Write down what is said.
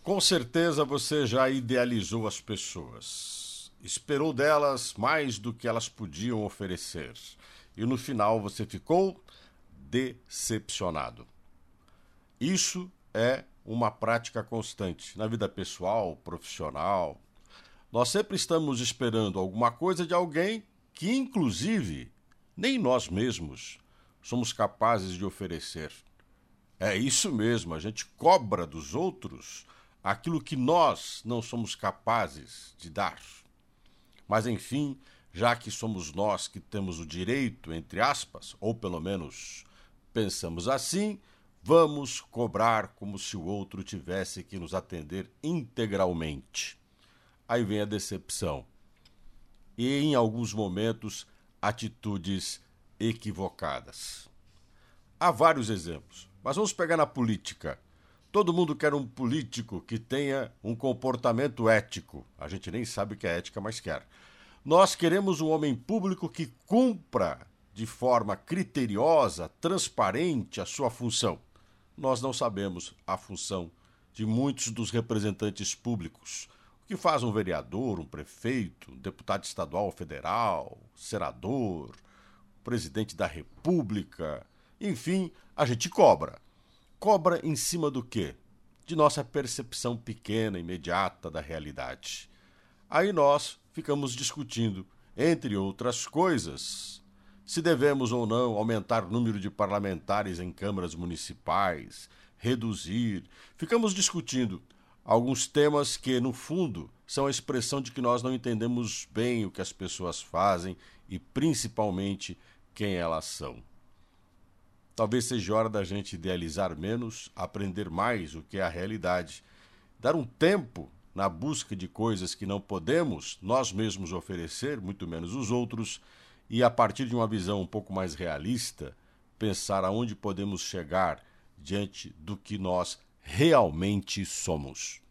Com certeza você já idealizou as pessoas. Esperou delas mais do que elas podiam oferecer. E no final você ficou decepcionado. Isso é uma prática constante na vida pessoal, profissional. Nós sempre estamos esperando alguma coisa de alguém que, inclusive, nem nós mesmos somos capazes de oferecer. É isso mesmo, a gente cobra dos outros aquilo que nós não somos capazes de dar. Mas, enfim, já que somos nós que temos o direito, entre aspas, ou pelo menos pensamos assim, vamos cobrar como se o outro tivesse que nos atender integralmente. Aí vem a decepção. E, em alguns momentos, atitudes equivocadas. Há vários exemplos, mas vamos pegar na política. Todo mundo quer um político que tenha um comportamento ético. A gente nem sabe o que é ética, mas quer. Nós queremos um homem público que cumpra de forma criteriosa, transparente a sua função. Nós não sabemos a função de muitos dos representantes públicos. O que faz um vereador, um prefeito, um deputado estadual ou federal, senador, presidente da República, enfim, a gente cobra. Cobra em cima do quê? De nossa percepção pequena, imediata da realidade. Aí nós ficamos discutindo, entre outras coisas, se devemos ou não aumentar o número de parlamentares em câmaras municipais, reduzir. Ficamos discutindo alguns temas que, no fundo, são a expressão de que nós não entendemos bem o que as pessoas fazem e, principalmente, quem elas são. Talvez seja hora da gente idealizar menos, aprender mais o que é a realidade, dar um tempo na busca de coisas que não podemos nós mesmos oferecer, muito menos os outros, e a partir de uma visão um pouco mais realista, pensar aonde podemos chegar diante do que nós realmente somos.